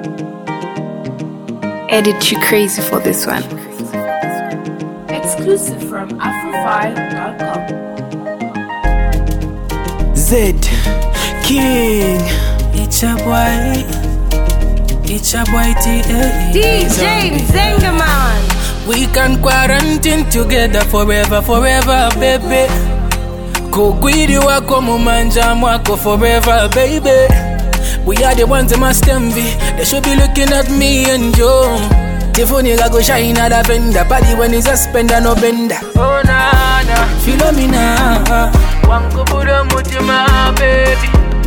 Edit you crazy for this one. Exclusive from Afrofy.com. Z King. It's a boy DJ Zengaman. We can quarantine together forever, baby. Kukwiri wako mumanja mwako forever, baby. We are the ones that must envy. They should be looking at me and you. Tiffany go shine at a vendor. Party when it's a spender, no bender. Oh na na, Philomena. Wanko puro mutima, baby.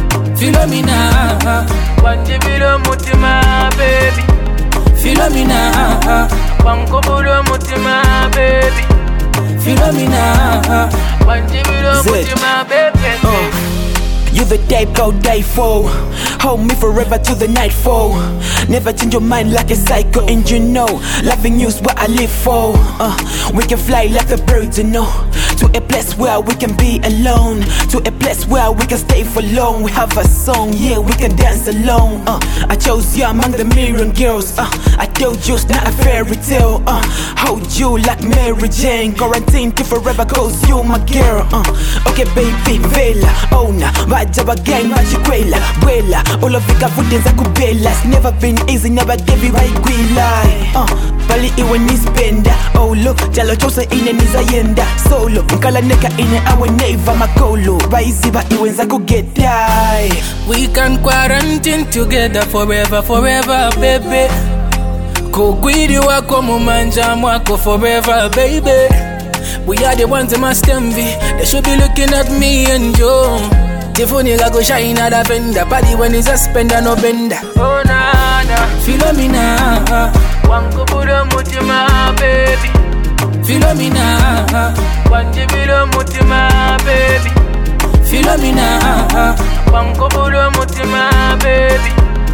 Philomena. Wanjibiro mutima, baby. Philomena. Wanko puro mutima, baby. Philomena. Wanjibiro mutima, baby. You the type I'll die for. Hold me forever till the nightfall. Never change your mind like a psycho. And you know, loving you's what I live for. We can fly like the birds, you know. To a place where we can be alone. To a place where we can stay for long. We have a song, yeah, we can dance alone. I chose you among the million girls. I told you it's not a fairy tale. Hold you like Mary Jane. Quarantine to forever cause you my girl. Okay baby, vela, ona Vajaba gang, machikwela, wela. All of the evidence I could bela. It's never been easy, never gave you right lie. Bali iwe nispenda. Oh look, jalo chose ine nizayenda. Solo, nkala neka ine awe neiva makolo. Baiziba iwe nzako get die. We can quarantine together forever, baby. Kukwiri wako mumanja mwako forever, baby. We are the ones that must envy. They should be looking at me and you. Tiffany go shine at a vendor. Party when it's a spender, no bender. Oh na na, Philomena. Wanko puro mutima, baby. Philomena. Wanjibiro mutima, baby. Philomena. Wanko puro mutima, baby.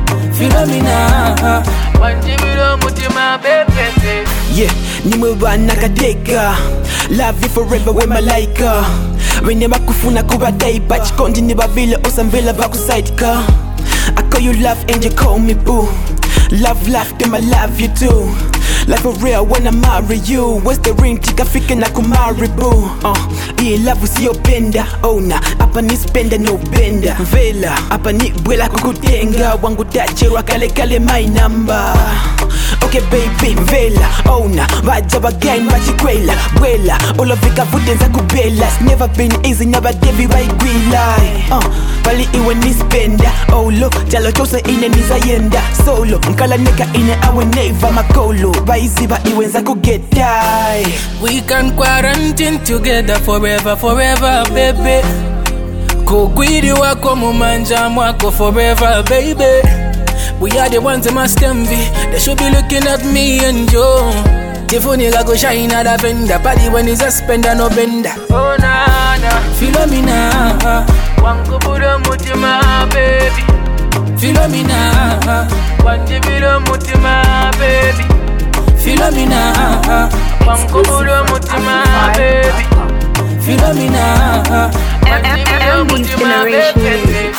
Philomena. Wanjibiro mutima, baby. Yeah, nimwe nakateka. Love you forever with my malaika. Wene makufuna kubadai Bach kondi nibavile osamvela bakusideka. I call you love and you call me boo. Love, them I love you too. Like for real when I marry you. What's the ring? Tika fike na kumari boo. Yeah, love usio penda. Oh na, hapa ni spenda no benda. Vela, hapa ni bwela kukutenga. Wangu tajirwa kale my number. Okay baby, vela, ona Vajaba gang, machikwela, wela. All of the evidence I could bela. It's never been easy, never gave you right lie. Bali iwe nispenda. Oh look, jalo chose ine nizayenda. Solo, nkala neka ine awe neiva makolo. Baiziba iwe nzako get die. We can quarantine together forever, baby. Kukwiri wako mumanja mwako forever, baby. We are the ones that must envy. They should be looking at me and you. Tiffany go shine at a vendor. Party when it's a spender, no bender. Oh na na, Philomena. Wanko puro mutima, baby. Philomena. Wanjibiro mutima, baby. Philomena. Wanko puro mutima, baby. Philomena. Wanjibiro mutima, baby.